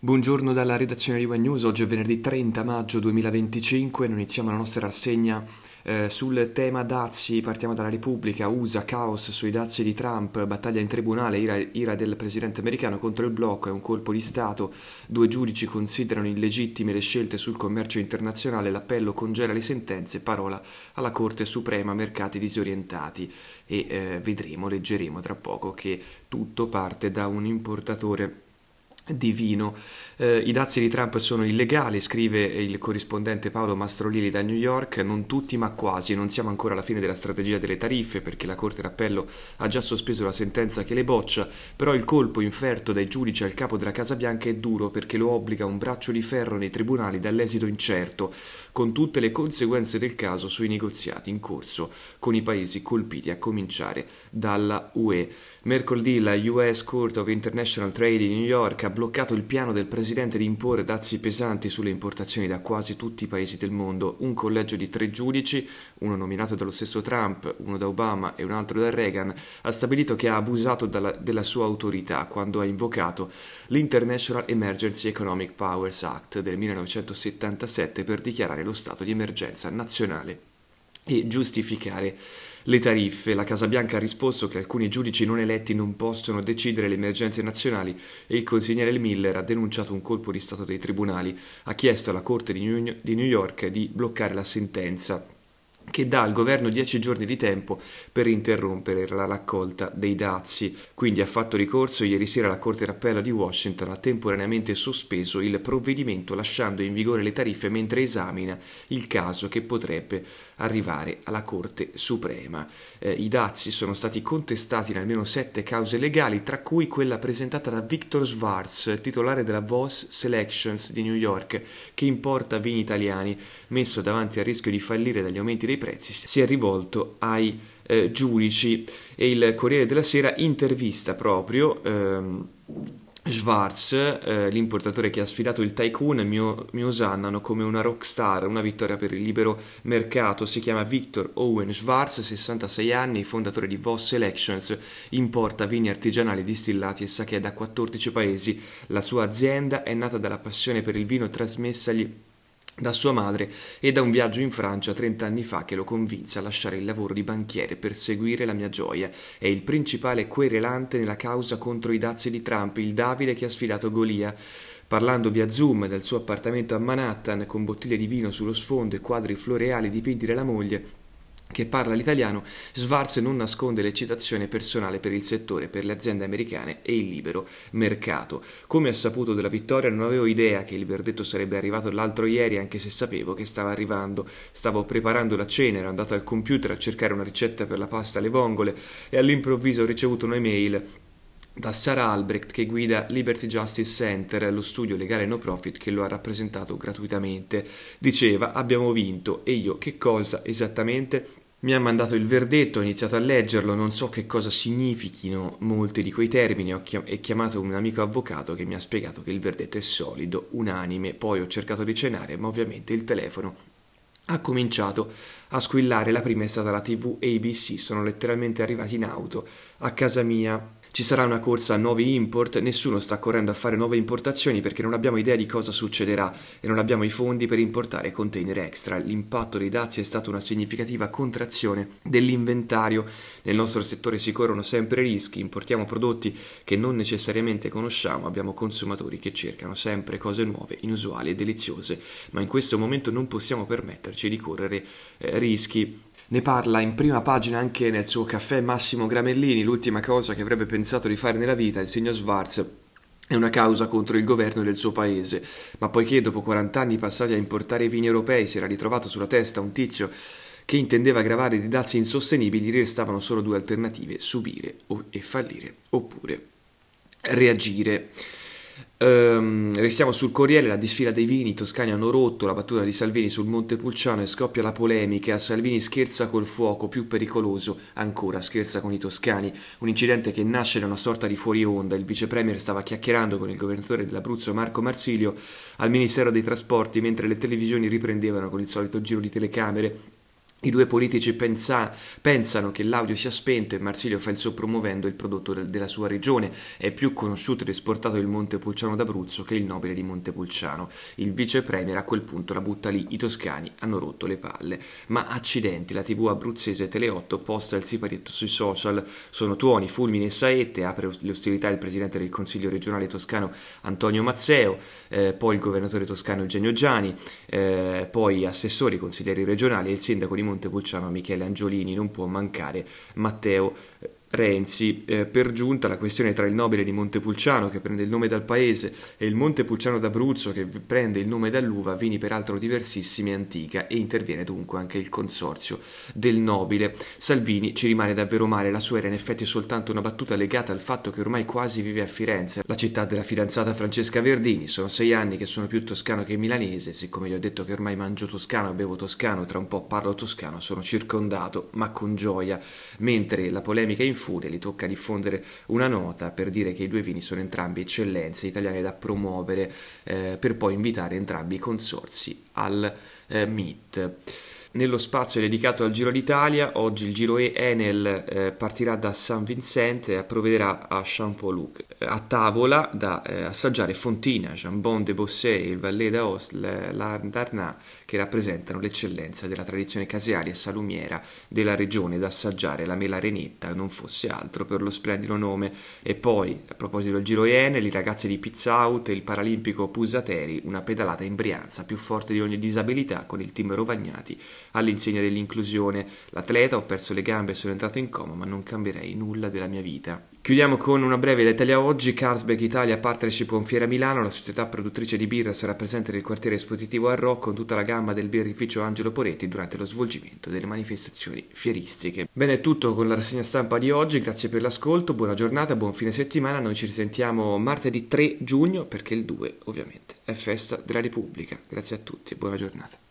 Buongiorno dalla redazione di One News, oggi è venerdì 30 maggio 2025, noi iniziamo la nostra rassegna sul tema dazi, partiamo dalla Repubblica, USA, caos sui dazi di Trump, battaglia in tribunale, ira del presidente americano contro il blocco, è un colpo di Stato, due giudici considerano illegittime le scelte sul commercio internazionale, l'appello congela le sentenze, parola alla Corte Suprema, mercati disorientati e leggeremo tra poco che tutto parte da un importatore di vino. I dazi di Trump sono illegali, scrive il corrispondente Paolo Mastrolili da New York, non tutti ma quasi, non siamo ancora alla fine della strategia delle tariffe perché la Corte d'Appello ha già sospeso la sentenza che le boccia, però il colpo inferto dai giudici al capo della Casa Bianca è duro perché lo obbliga a un braccio di ferro nei tribunali dall'esito incerto, con tutte le conseguenze del caso sui negoziati in corso con i paesi colpiti a cominciare dalla UE. Mercoledì la US Court of International Trade di New York ha bloccato il piano del presidente di imporre dazi pesanti sulle importazioni da quasi tutti i paesi del mondo. Un collegio di 3 giudici, uno nominato dallo stesso Trump, uno da Obama e un altro da Reagan, ha stabilito che ha abusato della sua autorità quando ha invocato l'International Emergency Economic Powers Act del 1977 per dichiarare lo stato di emergenza nazionale e giustificare le tariffe. La Casa Bianca ha risposto che alcuni giudici non eletti non possono decidere le emergenze nazionali e il consigliere Miller ha denunciato un colpo di Stato dei tribunali. Ha chiesto alla Corte di New York di bloccare la sentenza che dà al governo 10 giorni di tempo per interrompere la raccolta dei dazi. Quindi ha fatto ricorso ieri sera la Corte d'Appello di Washington, ha temporaneamente sospeso il provvedimento lasciando in vigore le tariffe mentre esamina il caso che potrebbe arrivare alla Corte Suprema. I dazi sono stati contestati in almeno 7 cause legali, tra cui quella presentata da Victor Schwarz, titolare della Voss Selections di New York, che importa vini italiani. Messo davanti al rischio di fallire dagli aumenti dei prezzi, si è rivolto ai giudici e il Corriere della Sera intervista proprio Schwarz, l'importatore che ha sfidato il tycoon, mi osannano come una rockstar, una vittoria per il libero mercato. Si chiama Victor Owen Schwarz, 66 anni, fondatore di Voss Selections, importa vini artigianali distillati e sake da 14 paesi. La sua azienda è nata dalla passione per il vino trasmessagli da sua madre e da un viaggio in Francia 30 anni fa che lo convinse a lasciare il lavoro di banchiere per seguire la mia gioia. È il principale querelante nella causa contro i dazi di Trump, il Davide che ha sfidato Golia. Parlando via Zoom del suo appartamento a Manhattan con bottiglie di vino sullo sfondo e quadri floreali dipinti dalla moglie che parla l'italiano, Schwarz non nasconde l'eccitazione personale per il settore, per le aziende americane e il libero mercato. Come ha saputo della vittoria non avevo idea che il verdetto sarebbe arrivato l'altro ieri, anche se sapevo che stava arrivando. Stavo preparando la cena, ero andato al computer a cercare una ricetta per la pasta alle vongole e all'improvviso ho ricevuto un'email da Sarah Albrecht che guida Liberty Justice Center, lo studio legale no profit che lo ha rappresentato gratuitamente. Diceva: abbiamo vinto. E io: che cosa esattamente? Mi ha mandato il verdetto, ho iniziato a leggerlo, non so che cosa significhino molti di quei termini, ho chiamato un amico avvocato che mi ha spiegato che il verdetto è solido, unanime, poi ho cercato di cenare, ma ovviamente il telefono ha cominciato a squillare. La prima è stata la TV ABC, sono letteralmente arrivati in auto a casa mia. Ci sarà una corsa a nuovi import, nessuno sta correndo a fare nuove importazioni perché non abbiamo idea di cosa succederà e non abbiamo i fondi per importare container extra. L'impatto dei dazi è stata una significativa contrazione dell'inventario. Nel nostro settore si corrono sempre rischi, importiamo prodotti che non necessariamente conosciamo, abbiamo consumatori che cercano sempre cose nuove, inusuali e deliziose, ma in questo momento non possiamo permetterci di correre rischi. Ne parla in prima pagina anche nel suo caffè Massimo Gramellini, l'ultima cosa che avrebbe pensato di fare nella vita il signor Schwarz è una causa contro il governo del suo paese, ma poiché dopo 40 anni passati a importare vini europei si era ritrovato sulla testa un tizio che intendeva gravare di dazi insostenibili, gli restavano solo 2 alternative: subire e fallire, oppure reagire. Restiamo sul Corriere, la disfila dei vini, i toscani hanno rotto, la battuta di Salvini sul Montepulciano e scoppia la polemica. Salvini scherza col fuoco, più pericoloso ancora scherza con i toscani, un incidente che nasce da una sorta di fuori onda. Il vice premier stava chiacchierando con il governatore dell'Abruzzo Marco Marsilio al Ministero dei Trasporti mentre le televisioni riprendevano con il solito giro di telecamere I due politici pensano che l'audio sia spento e Marsilio fa il suo promuovendo il prodotto della sua regione. È più conosciuto ed esportato il Montepulciano d'Abruzzo che il nobile di Montepulciano. Il vice premier a quel punto la butta lì, i toscani hanno rotto le palle. Ma accidenti, la TV abruzzese Tele8 posta il siparietto sui social. Sono tuoni, fulmini e saette, apre le ostilità il presidente del Consiglio regionale toscano Antonio Mazzeo, poi il governatore toscano Eugenio Giani, poi assessori, consiglieri regionali e il sindaco di Montepulciano Michele Angiolini, non può mancare Matteo Renzi. Per giunta la questione tra il nobile di Montepulciano, che prende il nome dal paese, e il Montepulciano d'Abruzzo, che prende il nome dall'uva, vini peraltro diversissimi e antica, e interviene dunque anche il consorzio del nobile. Salvini ci rimane davvero male, la sua era in effetti soltanto una battuta legata al fatto che ormai quasi vive a Firenze, la città della fidanzata Francesca Verdini. Sono 6 anni che sono più toscano che milanese, siccome gli ho detto che ormai mangio toscano, bevo toscano, tra un po' parlo toscano, sono circondato, ma con gioia. Mentre la polemica in furia, gli tocca diffondere una nota per dire che i due vini sono entrambi eccellenze italiane da promuovere, per poi invitare entrambi i consorzi al Meet. Nello spazio dedicato al Giro d'Italia, oggi il Giro Enel partirà da San Vincente e provvederà a Champoluc. A tavola da assaggiare Fontina, Jambon de Bossé e il Vallée d'Aoste, l'Arnat, che rappresentano l'eccellenza della tradizione casearia e salumiera della regione, da assaggiare la mela renetta, non fosse altro per lo splendido nome. E poi, a proposito del Giro Enel, i ragazzi di Pizza Out e il paralimpico Pusateri, una pedalata in Brianza più forte di ogni disabilità con il team Rovagnati all'insegna dell'inclusione. L'atleta: ho perso le gambe e sono entrato in coma, ma non cambierei nulla della mia vita. Chiudiamo con una breve da Italia Oggi. Carlsberg Italia partnership con Fiera Milano. La società produttrice di birra sarà presente nel quartiere espositivo a Rho con tutta la gamma del birrificio Angelo Poretti durante lo svolgimento delle manifestazioni fieristiche. Bene, è tutto con la rassegna stampa di oggi, grazie per l'ascolto, buona giornata, buon fine settimana. Noi ci risentiamo martedì 3 giugno perché il 2 ovviamente è festa della Repubblica. Grazie a tutti e buona giornata.